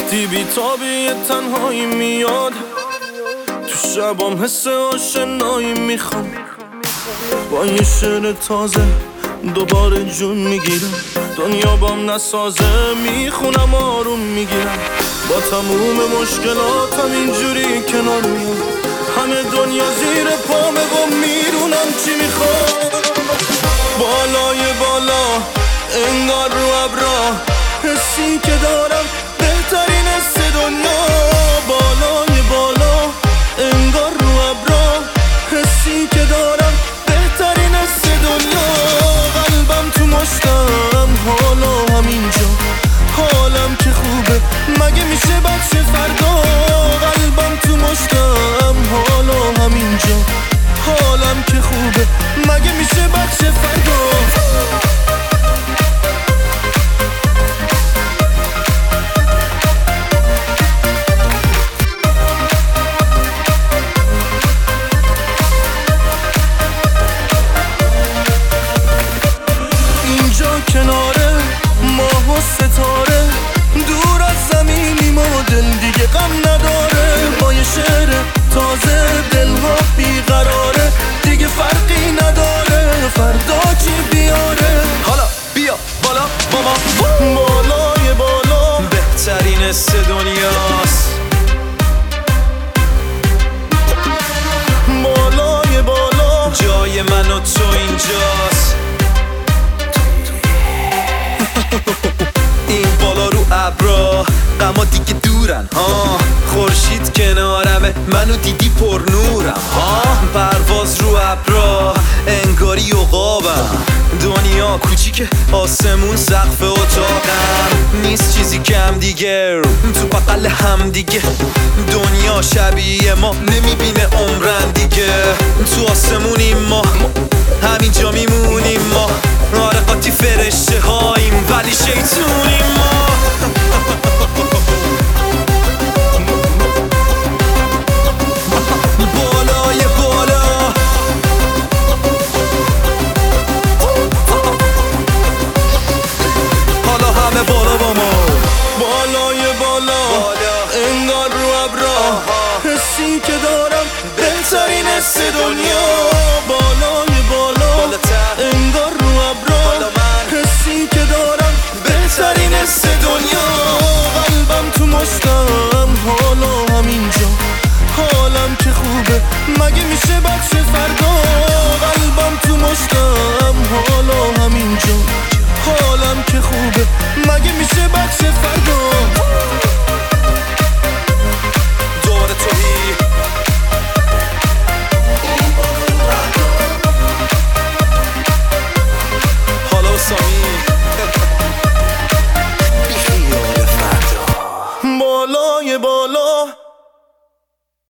وقتی بی تابی تنهایی میاد، تو شبام حس آشنایی میخوام. با یه شعر تازه دوباره جون میگیرم، دنیا بام نسازه میخونم آروم میگیرم. با تموم مشکلاتم اینجوری کنار میام، همه دنیا زیر پامه و میدونم چی میخوام. بالای بالا انگار رو ابرا، حسی که دارم بهترین حس دنیا. بالای بالا انگار رو ابرا، حسی که دارم بهترین حس دنیا. قلبم تو مشتم حالا همینجا، حالم که خوبه مگه میشه بچه فردا. قلبم تو مشتم حالا همینجا، حالم که خوبه مگه میشه بچه فردا. کناره ماه و ستاره، دور از زمینیم و دل دیگه غم نداره. با یه شعر تازه دلها بیقراره، دیگه فرقی نداره فردا چی بیاره. حالا بیا بالا با ما، بالای بالا بهترین حس دنیاست. بالای بالا جای من و تو اینجاست. این بالا رو ابرا غما دیگه دورن ها، خورشید کنارمه منو دیدی پر نورم ها. پرواز رو ابرا انگاری عقابم، دنیا کوچیکه آسمون سقف اتاقم. نیست چیزی کم دیگه تو بغل هم دیگه، دنیا شبیه ما نمیبینه عمرن دیگه. تو آسمونیم ما همینجا میمونیم ما، آره قاطی فرشته هاییم ولی شیطونیم.